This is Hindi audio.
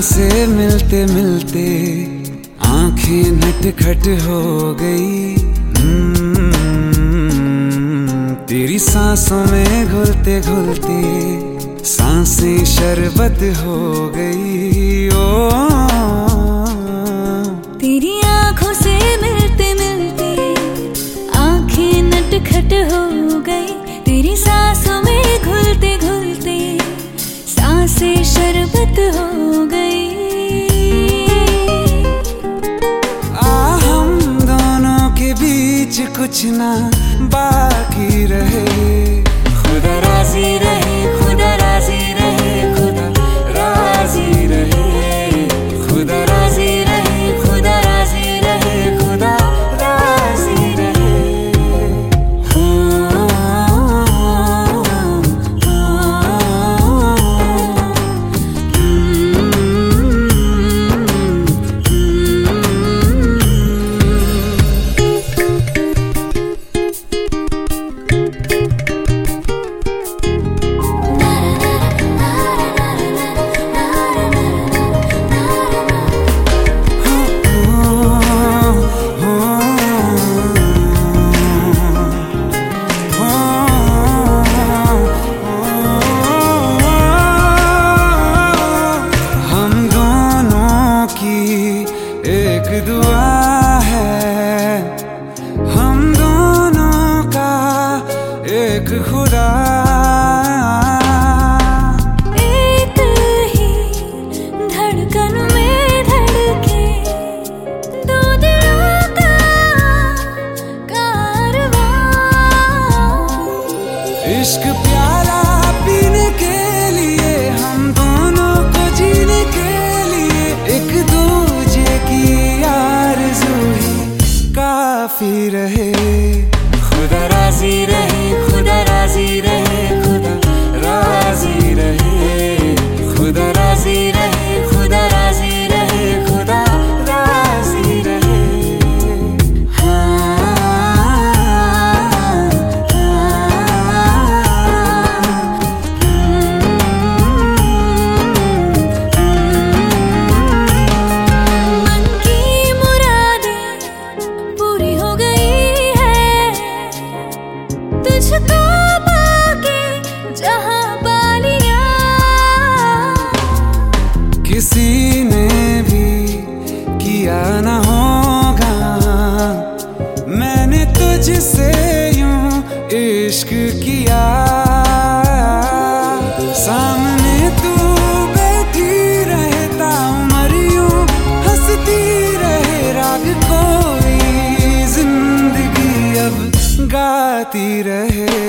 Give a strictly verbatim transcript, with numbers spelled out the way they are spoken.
से मिलते मिलते आंखें नटखट हो गई। तेरी सांसों में घुलते घुलते सांसें शरबत हो गई। ओ तेरी आंखों से मिलते मिलते आंखें नटखट हो गई। तेरी सांसों में घुलते घुलते सांसें शरबत हो गई। आ हम दोनों के बीच कुछ ना बाकी रहे। खुदा राजी रहे, खुदा राजी रहे, खुदा राजी रहे, खुदा राजी रहे, खुदा राजी रहे, खुदा राजी रहे। एक दुआ है हम दोनों का एक खुदा। एक ही धड़कन में धड़के दो दिलों का कारवां। इश्क प्याला पीने के लिए हम दोनों को जीने के लिए एक दूजे की आरज़ू ही काफी रहे। खुदा राजी रहे, खुदा राजी रहे, खुदा राजी रहे, खुदा राजी रहे, खुदा राजी रहे, खुदा राजी रहे। मन की मुरादें पूरी हो गई है तुझको पाके जहां पा लिया। किसी ने भी किया न होगा मैंने तुझसे यूं इश्क किया। सामने तू बैठी रहे ताउम्र यूं हंसती रहे राग कोई जिंदगी अब गाती रहे।